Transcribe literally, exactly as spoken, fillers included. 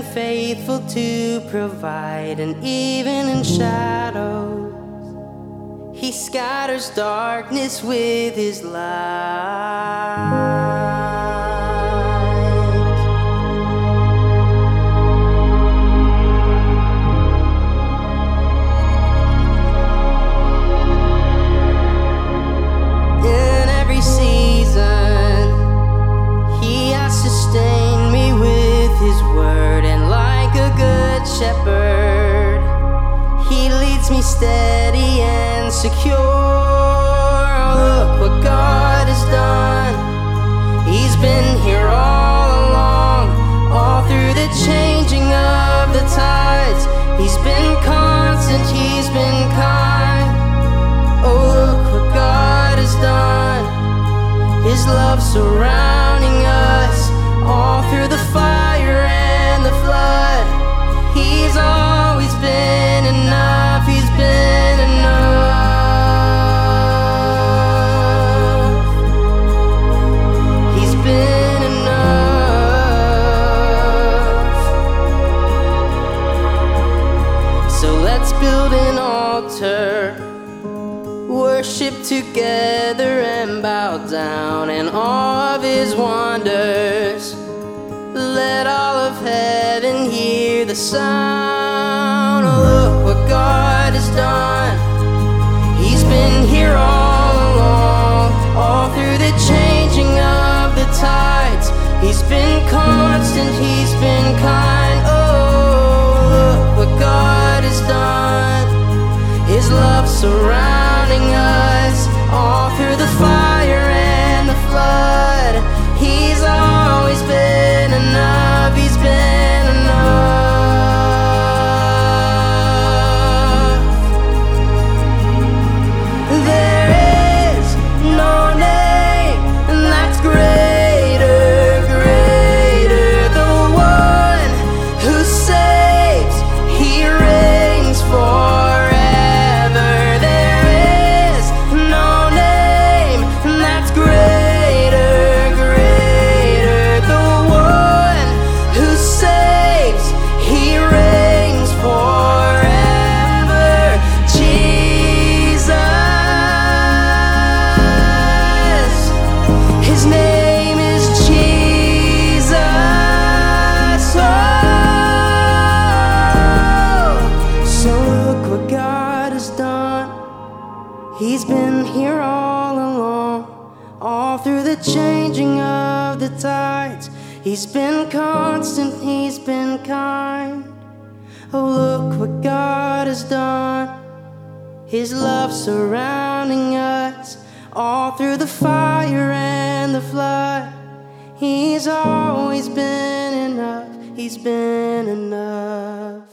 faithful to provide, and even in shadows He scatters darkness with His light. In every season He has sustained me with His word, and like a good shepherd He leads me steady and secure. Look what God has done. He's been here all along, all through the changing of the tides. He's been constant, He's been kind. Oh, look what God has done. His love surrounding us, all through the fire and the flood. He's always been enough. He's been enough. He's been enough. So let's build an altar, worship together and bow down in awe of His wonders. Let all of heaven hear the sound. Oh, look what God has done. He's been here all along, all through the changing of the tides. He's been constant, He's been kind. Oh, look what God has done. His love surrounding us, all through the fire and the flood. He's always been enough. He's been enough. There is no name that's greater, greater. The one who saves, He reigns forever. There is no name that's greater, greater. The one who saves, He reigns forever. Jesus, His name is Jesus. Oh, so look what God has done. He's been here all along, all through the changing of the tides. He's been constant, He's been kind. Oh, look what God has done. His love surrounding us, all through the fire and the flood. He's always been enough. He's been enough.